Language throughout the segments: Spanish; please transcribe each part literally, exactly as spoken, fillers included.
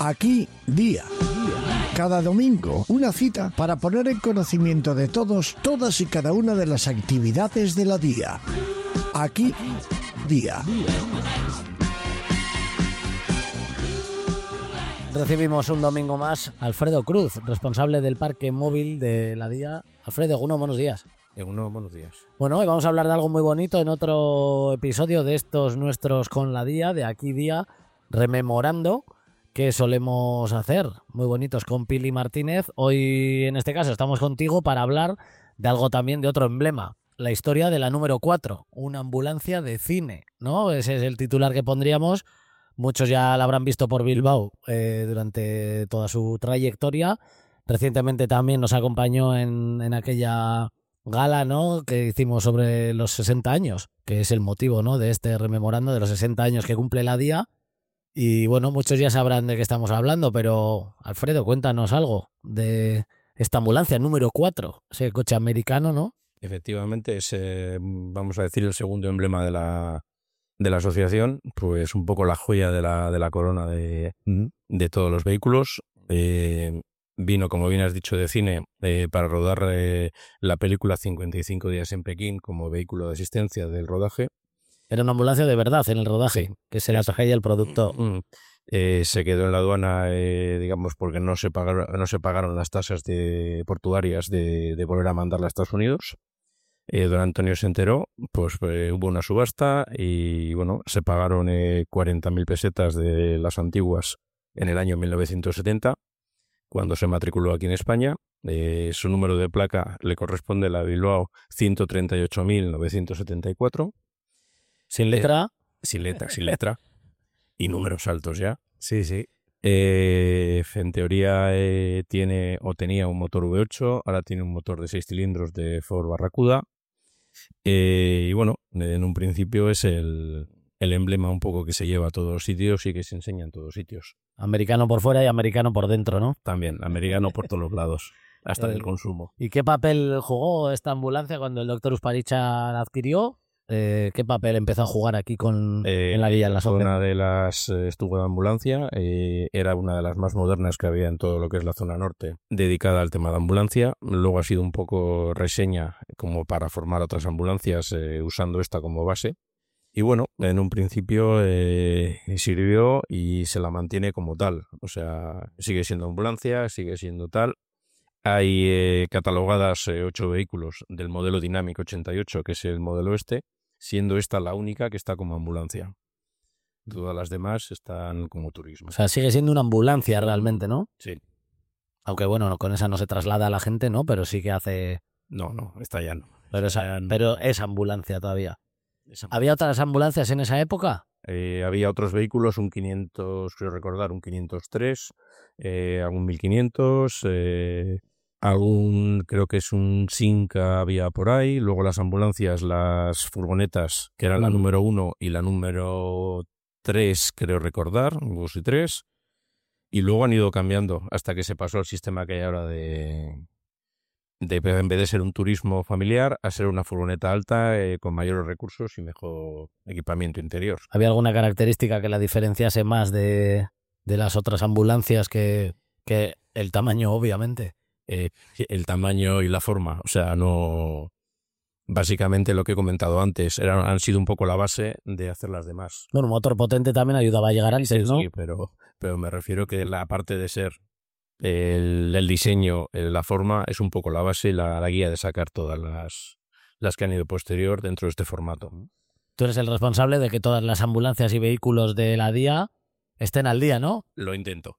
Aquí Día. Cada domingo, una cita para poner en conocimiento de todos, todas y cada una de las actividades de la Día. Aquí Día. Recibimos un domingo más a Alfredo Cruz, responsable del parque móvil de la Día. Alfredo, uno, buenos días. Uno, buenos días. Bueno, hoy vamos a hablar de algo muy bonito en otro episodio de estos nuestros con la Día, de Aquí Día, rememorando que solemos hacer, muy bonitos con Pili Martínez. Hoy, en este caso, estamos contigo para hablar de algo también, de otro emblema, la historia de la número cuatro, una ambulancia de cine, ¿no? Ese es el titular que pondríamos. Muchos ya la habrán visto por Bilbao eh, durante toda su trayectoria. Recientemente también nos acompañó en, en aquella gala, ¿no?, que hicimos sobre los sesenta años, que es el motivo, ¿no?, de este rememorando de los sesenta años que cumple la Día. Y bueno, muchos ya sabrán de qué estamos hablando, pero Alfredo, cuéntanos algo de esta ambulancia número cuatro, ese coche americano, ¿no? Efectivamente, es, eh, vamos a decir, el segundo emblema de la, de la asociación, pues un poco la joya de la, de la corona de, de todos los vehículos. Eh, vino, como bien has dicho, de cine eh, para rodar eh, la película cincuenta y cinco días en Pekín como vehículo de asistencia del rodaje. Era una ambulancia de verdad en el rodaje, sí, que se la traía el producto. Mm, eh, se quedó en la aduana, eh, digamos, porque no se pagaron, no se pagaron las tasas de portuarias de, de volver a mandarla a Estados Unidos. Eh, don Antonio se enteró, pues eh, hubo una subasta y bueno, se pagaron eh, cuarenta mil pesetas de las antiguas en el año mil novecientos setenta, cuando se matriculó aquí en España. Eh, su número de placa le corresponde a la Bilbao ciento treinta y ocho mil novecientos setenta y cuatro. Sin letra. Eh, sin letra, sin letra. Y números altos ya. Sí, sí. Eh, en teoría eh, tiene o tenía un motor V ocho, ahora tiene un motor de seis cilindros de Ford Barracuda. Eh, y bueno, en un principio es el, el emblema un poco que se lleva a todos los sitios y que se enseña en todos sitios. Americano por fuera y americano por dentro, ¿no? También, americano por todos los lados, hasta eh, del consumo. ¿Y qué papel jugó esta ambulancia cuando el doctor Usparicha la adquirió? Eh, ¿Qué papel empezó a jugar aquí con eh, en la guía en la zona? Una de las eh, estuvo de ambulancia, eh, era una de las más modernas que había en todo lo que es la zona norte, dedicada al tema de ambulancia. Luego ha sido un poco reseña como para formar otras ambulancias eh, usando esta como base. Y bueno, en un principio eh, sirvió y se la mantiene como tal. O sea, sigue siendo ambulancia, sigue siendo tal. Hay eh, catalogadas eh, ocho vehículos del modelo Dynamic ochenta y ocho, que es el modelo este, siendo esta la única que está como ambulancia. Todas las demás están como turismo. O sea, sigue siendo una ambulancia realmente, ¿no? Sí. Aunque bueno, con esa no se traslada a la gente, ¿no? Pero sí que hace... No, no, esta ya no. Pero, esa, ya no. Pero es ambulancia todavía. Esa... ¿Había otras ambulancias en esa época? Eh, había otros vehículos, un quinientos, quiero recordar, un quinientos tres, eh, algún mil quinientos... Eh, algún, creo que es un Simca había por ahí. Luego las ambulancias, las furgonetas, que eran mm. la número uno y la número tres, creo recordar, dos y tres. Y luego han ido cambiando hasta que se pasó al sistema que hay ahora de, de en vez de ser un turismo familiar, a ser una furgoneta alta eh, con mayores recursos y mejor equipamiento interior. ¿Había alguna característica que la diferenciase más de, de las otras ambulancias que, que el tamaño, obviamente? Eh, el tamaño y la forma, o sea, no... Básicamente lo que he comentado antes, eran, han sido un poco la base de hacer las demás. Bueno, un motor potente también ayudaba a llegar antes, sí, ¿no? Sí, pero, pero me refiero que la parte de ser el, el diseño, la forma, es un poco la base y la, la guía de sacar todas las, las que han ido posterior dentro de este formato. Tú eres el responsable de que todas las ambulancias y vehículos de la Día estén al día, ¿no? Lo intento.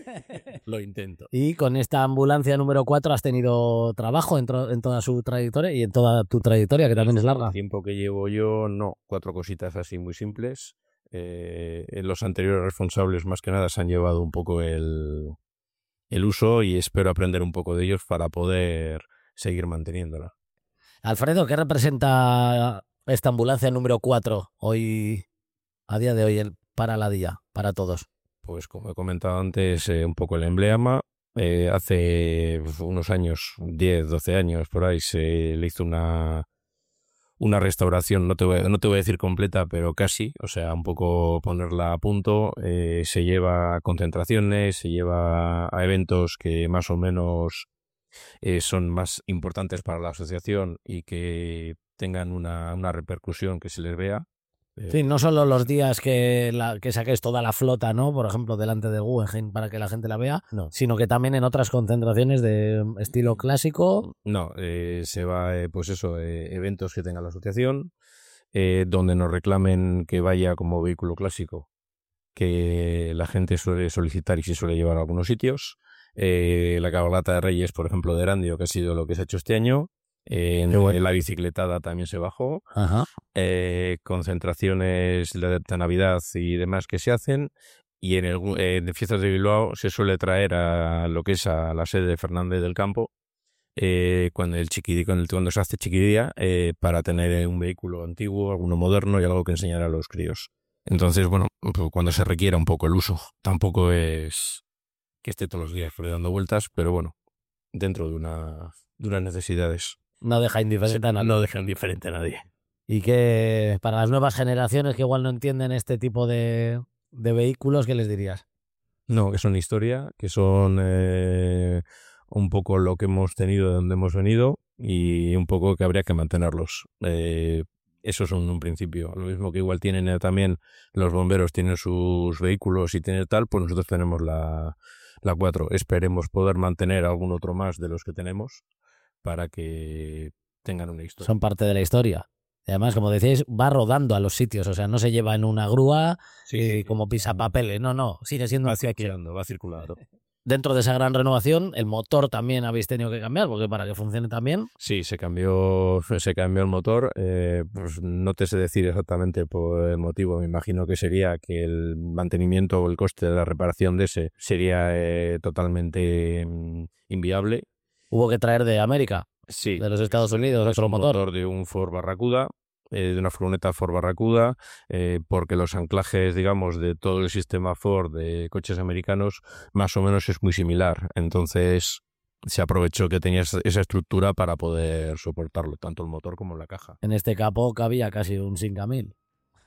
Lo intento. Y con esta ambulancia número cuatro has tenido trabajo en, en toda su trayectoria y en toda tu trayectoria, que también es larga. El tiempo que llevo yo, no. Cuatro cositas así muy simples. Eh, los anteriores responsables, más que nada, se han llevado un poco el, el uso y espero aprender un poco de ellos para poder seguir manteniéndola. Alfredo, ¿qué representa esta ambulancia número cuatro hoy, a día de hoy, el para la Día, para todos? Pues como he comentado antes, eh, un poco el emblema. Eh, hace unos años, diez, doce años por ahí, se le hizo una, una restauración, no te voy, no te voy a decir completa, pero casi, o sea, un poco ponerla a punto. Eh, se lleva a concentraciones, se lleva a eventos que más o menos eh, son más importantes para la asociación y que tengan una, una repercusión que se les vea. Sí, no solo los días que, la, que saques toda la flota, ¿no? Por ejemplo, delante del Guggenheim para que la gente la vea, no. Sino que también en otras concentraciones de estilo clásico. No, eh, se va, eh, pues eso, eh, eventos que tenga la asociación, eh, donde nos reclamen que vaya como vehículo clásico, que la gente suele solicitar y se suele llevar a algunos sitios. Eh, la cabalgata de Reyes, por ejemplo, de Erandio, que ha sido lo que se ha hecho este año. Eh, en bueno. La bicicletada también se bajó. Ajá. Eh, concentraciones de, de Navidad y demás que se hacen. Y en el eh, de Fiestas de Bilbao se suele traer a lo que es a la sede de Fernández del Campo, eh, cuando, el chiquidí, cuando, cuando se hace chiquidía, eh, para tener un vehículo antiguo, alguno moderno y algo que enseñar a los críos. Entonces, bueno, pues cuando se requiera un poco el uso. Tampoco es que esté todos los días dando vueltas, pero bueno, dentro de, una, de unas necesidades. No deja indiferente sí, a nadie. No deja indiferente a nadie. Y que para las nuevas generaciones que igual no entienden este tipo de, de vehículos, ¿qué les dirías? No, que son historia, que son eh, un poco lo que hemos tenido de donde hemos venido y un poco que habría que mantenerlos. Eh, eso es un, un principio. Lo mismo que igual tienen eh, también los bomberos, tienen sus vehículos y tienen tal, pues nosotros tenemos la, la cuatro. Esperemos poder mantener algún otro más de los que tenemos para que tengan una historia. Son parte de la historia. Y además, como decíais, va rodando a los sitios, o sea, no se lleva en una grúa sí, y como pisapapeles, no, no, sigue siendo... Va circulando, va circulando. Dentro de esa gran renovación, el motor también habéis tenido que cambiar, porque para que funcione también... Sí, se cambió se cambió el motor, eh, pues no te sé decir exactamente por el motivo, me imagino que sería que el mantenimiento o el coste de la reparación de ese sería eh, totalmente mm, inviable. Hubo que traer de América. Sí, de los Estados Unidos, es otro un motor. motor de un Ford Barracuda, eh, de una furgoneta Ford Barracuda, eh, porque los anclajes, digamos, de todo el sistema Ford de coches americanos, más o menos es muy similar. Entonces se aprovechó que tenía esa estructura para poder soportarlo, tanto el motor como la caja. En este capó cabía casi un cinco mil.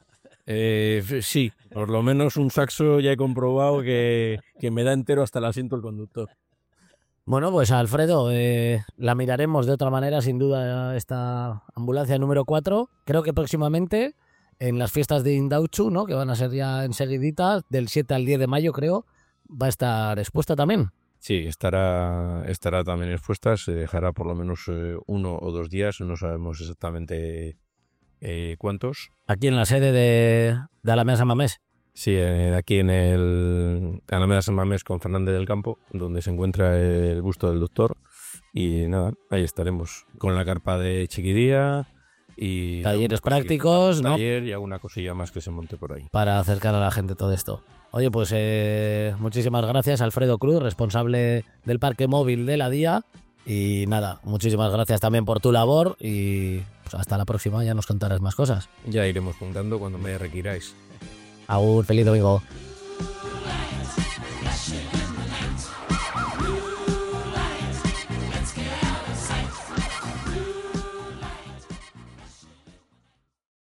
Eh, sí, por lo menos un Saxo ya he comprobado que, que me da entero hasta el asiento el conductor. Bueno, pues Alfredo, eh, la miraremos de otra manera, sin duda, esta ambulancia número cuatro. Creo que próximamente, en las fiestas de Indautxu, ¿no?, que van a ser ya enseguidita, del siete al diez de mayo, creo, va a estar expuesta también. Sí, estará, estará también expuesta, se dejará por lo menos eh, uno o dos días, no sabemos exactamente eh, cuántos. Aquí en la sede de, de Alameda San Mamés. Sí, eh, aquí en el Alameda San Mamés con Fernández del Campo, donde se encuentra el busto del doctor. Y nada, ahí estaremos con la carpa de chiquidía y talleres prácticos, ¿no? Taller y alguna cosilla más que se monte por ahí. Para acercar a la gente todo esto. Oye, pues eh, muchísimas gracias, Alfredo Cruz, responsable del Parque Móvil de la Día. Y nada, muchísimas gracias también por tu labor y pues hasta la próxima, ya nos contarás más cosas. Ya iremos juntando cuando me requiráis. Agur, feliz domingo.